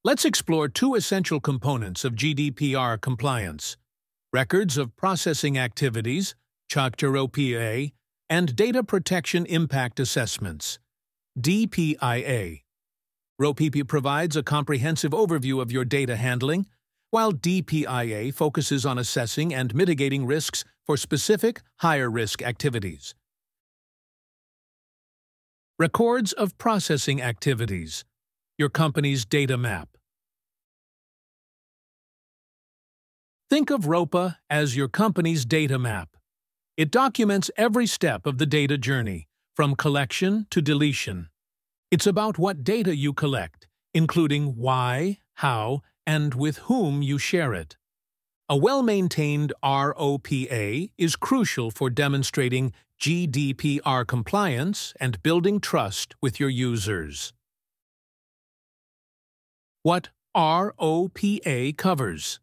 Let's explore two essential components of GDPR compliance: records of processing activities, (ROPA), and data protection impact assessments, DPIA. ROPA provides a comprehensive overview of your data handling, while DPIA focuses on assessing and mitigating risks for specific, higher-risk activities. Records of processing activities, your company's data map. Think of ROPA as your company's data map. It documents every step of the data journey, from collection to deletion. It's about what data you collect, including why, how, and with whom you share it. A well-maintained ROPA is crucial for demonstrating GDPR compliance and building trust with your users. What ROPA covers: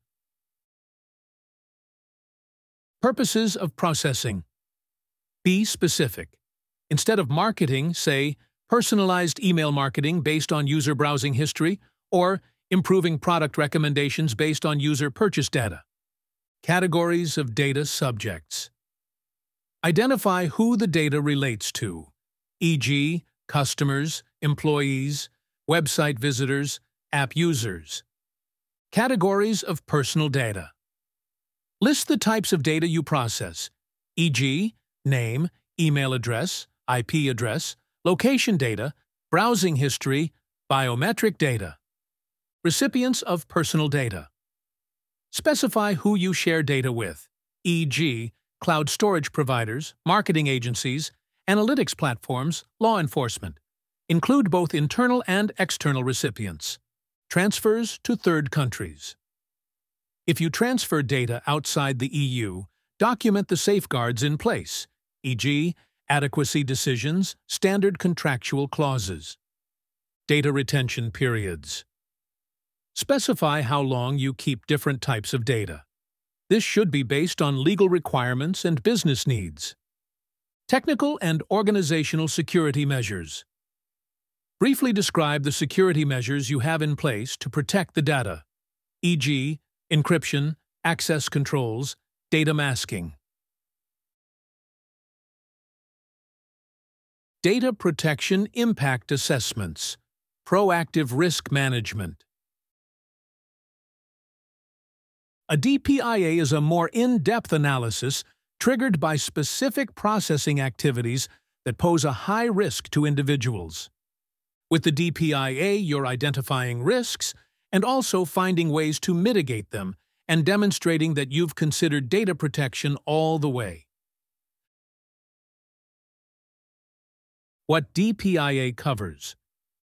purposes of processing. Be specific. Instead of marketing, say, personalized email marketing based on user browsing history, or improving product recommendations based on user purchase data. Categories of data subjects. Identify who the data relates to, e.g., customers, employees, website visitors, app users. Categories of personal data. List the types of data you process, e.g., name, email address, IP address, location data, browsing history, biometric data. Recipients of personal data. Specify who you share data with, e.g., cloud storage providers, marketing agencies, analytics platforms, law enforcement. Include both internal and external recipients. Transfers to third countries. If you transfer data outside the EU, document the safeguards in place, e.g., adequacy decisions, standard contractual clauses. Data retention periods. Specify how long you keep different types of data. This should be based on legal requirements and business needs. Technical and organizational security measures. Briefly describe the security measures you have in place to protect the data, e.g., encryption, access controls, data masking. Data protection impact assessments, proactive risk management. A DPIA is a more in-depth analysis triggered by specific processing activities that pose a high risk to individuals. With the DPIA, you're identifying risks and also finding ways to mitigate them and demonstrating that you've considered data protection all the way. What DPIA covers.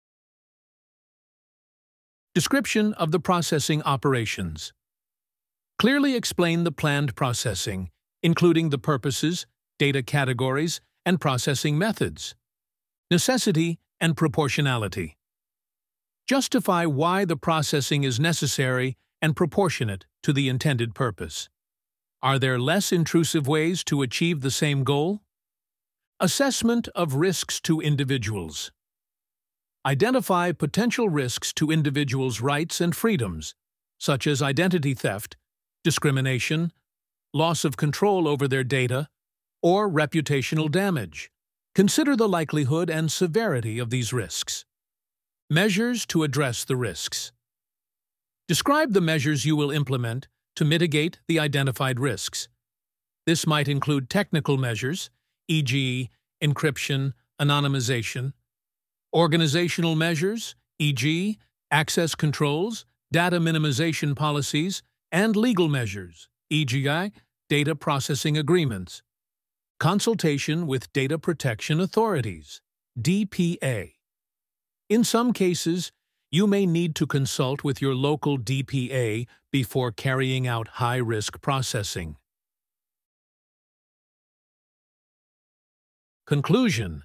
Description of the processing operations. Clearly explain the planned processing, including the purposes, data categories, and processing methods. Necessity and proportionality. Justify why the processing is necessary and proportionate to the intended purpose. Are there less intrusive ways to achieve the same goal? Assessment of risks to individuals. Identify potential risks to individuals' rights and freedoms, such as identity theft, discrimination, loss of control over their data, or reputational damage. Consider the likelihood and severity of these risks. Measures to address the risks. Describe the measures you will implement to mitigate the identified risks. This might include technical measures, e.g., encryption, anonymization, organizational measures, e.g., access controls, data minimization policies, and legal measures, e.g., data processing agreements. Consultation with data protection authorities, DPA. In some cases, you may need to consult with your local DPA before carrying out high-risk processing. Conclusion.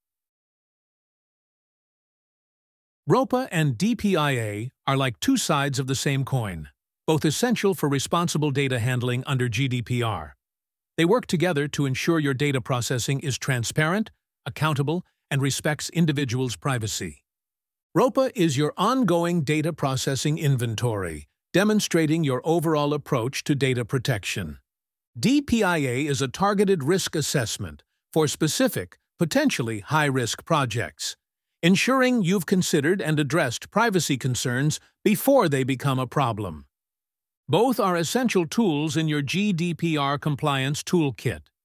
ROPA and DPIA are like two sides of the same coin, both essential for responsible data handling under GDPR. They work together to ensure your data processing is transparent, accountable, and respects individuals' privacy. ROPA is your ongoing data processing inventory, demonstrating your overall approach to data protection. DPIA is a targeted risk assessment for specific, potentially high-risk projects, ensuring you've considered and addressed privacy concerns before they become a problem. Both are essential tools in your GDPR compliance toolkit.